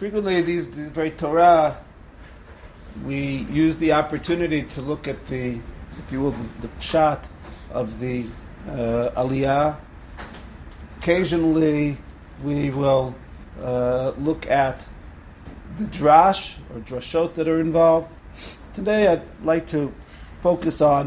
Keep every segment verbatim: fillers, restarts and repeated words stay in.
frequently these, these very Torah, we use the opportunity to look at the, if you will, the, the pshat of the uh, Aliyah. Occasionally, we will uh, look at the drash or drashot that are involved. Today, I'd like to focus on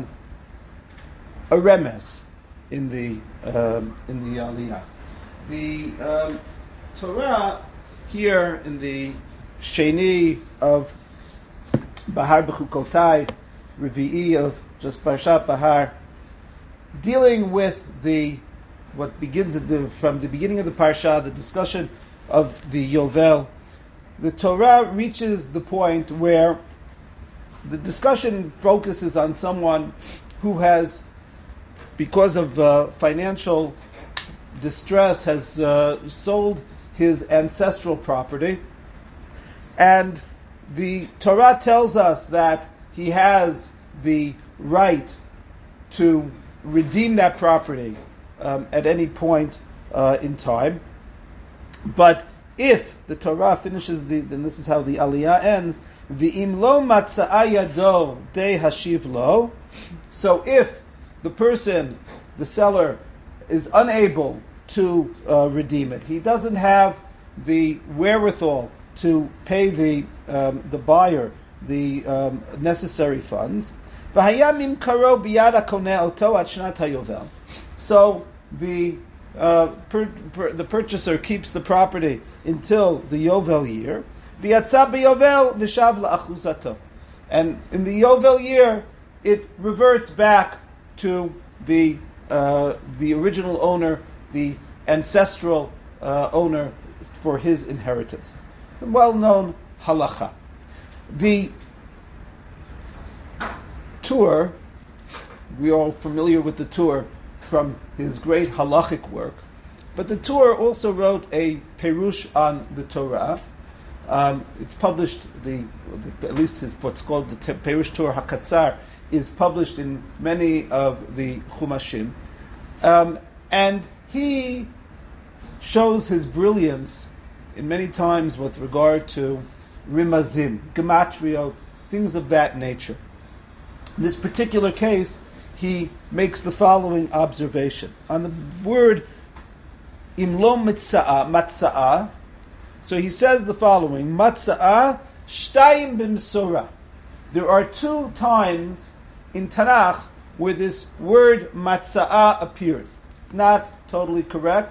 a remez in the um, in the Aliyah. The um, Torah here in the Sheni of Bahar B'chukotai, Revi'i of just Parshat Bahar, dealing with the what begins at the, from the beginning of the parsha, the discussion of the Yovel. The Torah reaches the point where the discussion focuses on someone who has, because of uh, financial distress, has uh, sold his ancestral property, and the Torah tells us that he has the right to redeem that property um, at any point uh, in time. But if the Torah finishes the, then this is how the Aliyah ends, V'im lo matza'a yado de hashiv lo. So if the person, the seller, is unable to uh, redeem it, he doesn't have the wherewithal to pay the um, the buyer the um, necessary funds. V'hayamim karo biyad hakoneh oto ad shnat hayovel. So the uh, per, per, the purchaser keeps the property until the Yovel year. V'yatza b'Yovel v'shav la'achuzato. And in the Yovel year, it reverts back to the uh, the original owner, the ancestral uh, owner for his inheritance. It's a well-known halacha. The Tur, we are all familiar with the Tur from his great halachic work, but the Tur also wrote a perush on the Torah. Um, it's published, the, the at least his, what's called the Perush Tur HaKatzar is published in many of the Chumashim. Um, and he shows his brilliance in many times with regard to rimazim, gematriot, things of that nature. In this particular case, he makes the following observation. On the word imlo mitza'a, matza'a, so he says the following, matza'a shtayim b'msora. There are two times in Tanakh where this word matza'a appears. It's not totally correct.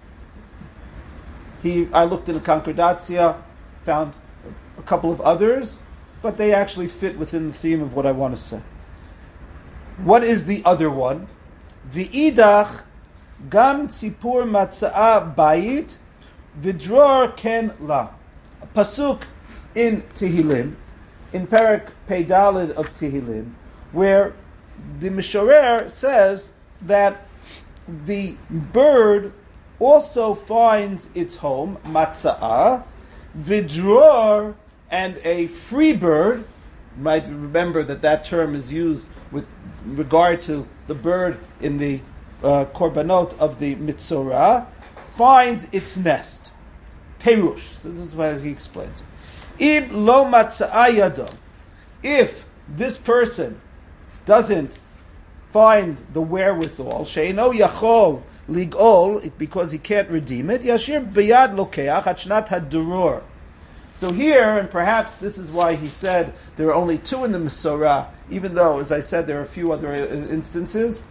He, I looked in a concordatia, found a couple of others, but they actually fit within the theme of what I want to say. What is the other one? V'idach gam tzipur matza'a bayit v'dror ken la. A pasuk in Tehillim, in Perek Pei Daled of Tehillim, where the Mishorer says that the bird also finds its home, matza'a, v'dror, and a free bird. You might remember that that term is used with regard to the bird in the uh, korbanot of the Mitzorah, finds its nest. Perush. So this is why he explains it. Ib lo matza'a yado. If this person doesn't find the wherewithal, she'eno yachol ligol, because he can't redeem it, yashir biyad lokeach achnat hadurur. So here, and perhaps this is why he said there are only two in the Mesorah, even though, as I said, there are a few other instances,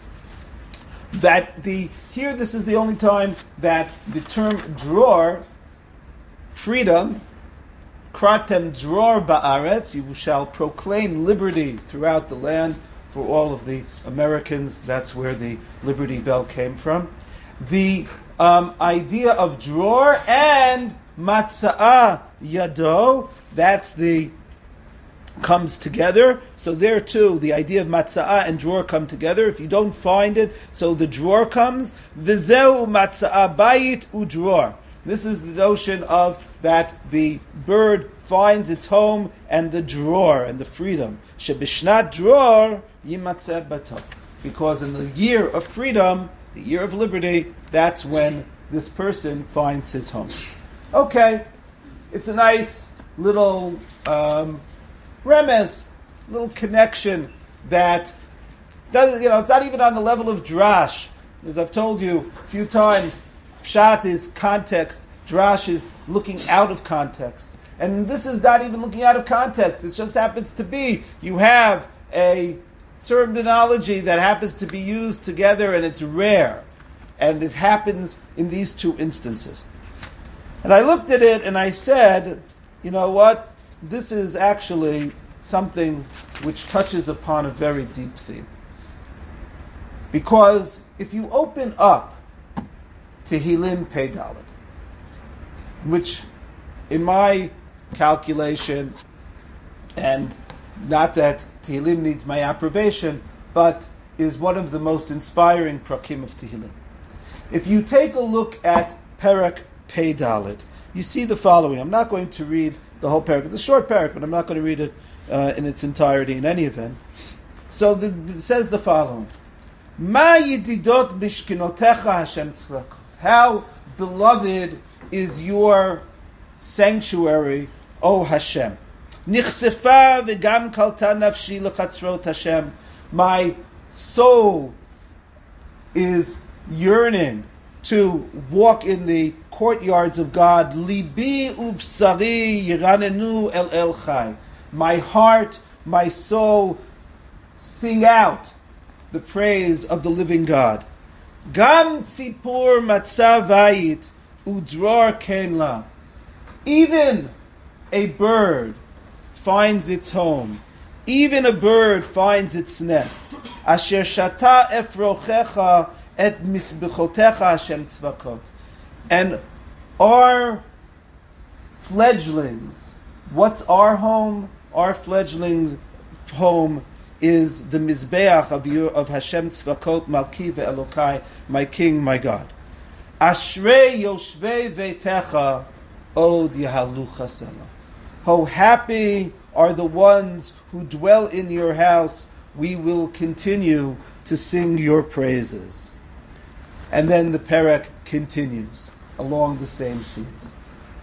that the here this is the only time that the term dror, freedom, kratem dror ba'aretz, you shall proclaim liberty throughout the land for all of the Americans. That's where the Liberty Bell came from. The um, idea of dror and matza'a yado, that's the comes together. So there too, the idea of matza'a and dror come together. If you don't find it, so the dror comes. V'zeu matza'a bayit udror. This is the notion of that the bird finds its home and the dror and the freedom. Shebishnat dror yimatzeh batov. Because in the year of freedom, the year of liberty, that's when this person finds his home. Okay, It's a nice little um, remez, little connection that doesn't, you know, it's not even on the level of drash. As I've told you a few times, pshat is context, drash is looking out of context. And this is not even looking out of context. It just happens to be, you have a terminology that happens to be used together and it's rare. And it happens in these two instances. And I looked at it and I said, you know what? This is actually something which touches upon a very deep theme. Because if you open up Tehillim Pei Dalet, which in my calculation, and not that Tehillim needs my approbation, but is one of the most inspiring prakim of Tehillim. If you take a look at Perek Pei Dalet, you see the following. I'm not going to read the whole Perek. It's a short Perek, but I'm not going to read it uh, in its entirety in any event. So the, it says the following. Ma yididot bishkinotecha Hashem tzlakot. How beloved is your sanctuary, O Hashem. Nichsefa v'gam kalta nafshi lechatzrot Hashem. My soul is yearning to walk in the courtyards of God. Libi uvsari yiranenu el el chai. My heart, my soul, sing out the praise of the living God. Gam tzipur matzah vayit udror ken la. Even a bird finds its home. Even a bird finds its nest. Asher shata efrochecha et misbechotecha Hashem tzvakot. And our fledglings, what's our home? Our fledglings' home is the Mizbeach of, you, of Hashem Tzvakot, Malki ve'elokai, my King, my God. Ashrei yoshvei veitecha od yahalucha sela. How happy are the ones who dwell in your house. We will continue to sing your praises. And then the Perek continues along the same themes.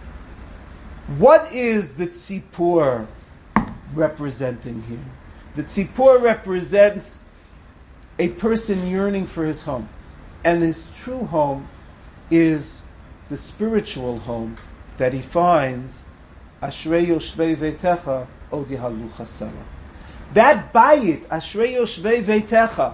What is the tzipur representing here? The tzipur represents a person yearning for his home. And his true home is the spiritual home that he finds, Ashrei yoshvei veitecha od yahalucha sela. That bayit, Ashrei yoshvei veitecha,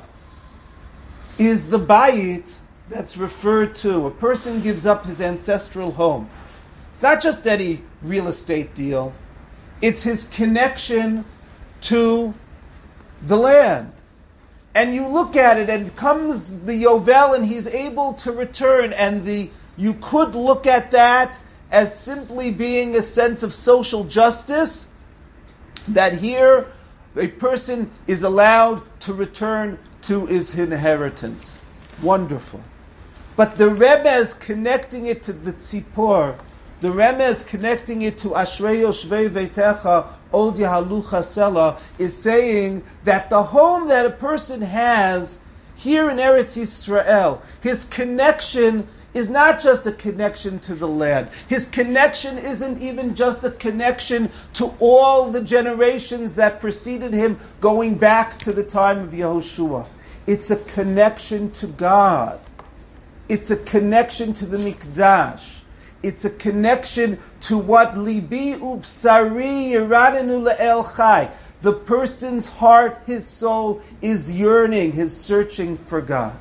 is the bayit that's referred to. A person gives up his ancestral home. It's not just any real estate deal. It's his connection to the land. And you look at it and comes the Yovel and he's able to return. And the you could look at that as simply being a sense of social justice, that here a person is allowed to return to his inheritance. Wonderful. But the Remez connecting it to the Tzipor, the Remez connecting it to Ashrei Yoshvei Veitecha Od Yahalucha Sela, is saying that the home that a person has here in Eretz Yisrael, his connection is not just a connection to the land. His connection isn't even just a connection to all the generations that preceded him, going back to the time of Yehoshua. It's a connection to God. It's a connection to the Mikdash. It's a connection to what Libi uvsari yiranenu le'el chai. The person's heart, his soul, is yearning, is searching for God.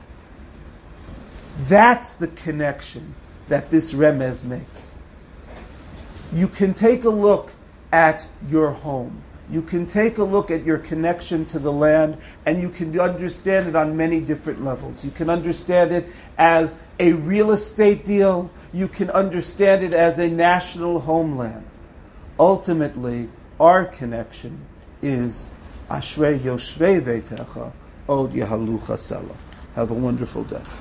That's the connection that this Remez makes. You can take a look at your home. You can take a look at your connection to the land, and you can understand it on many different levels. You can understand it as a real estate deal. You can understand it as a national homeland. Ultimately, our connection is Ashrei Yoshvei Veitecha Od Yahalucha Sela. Have a wonderful day.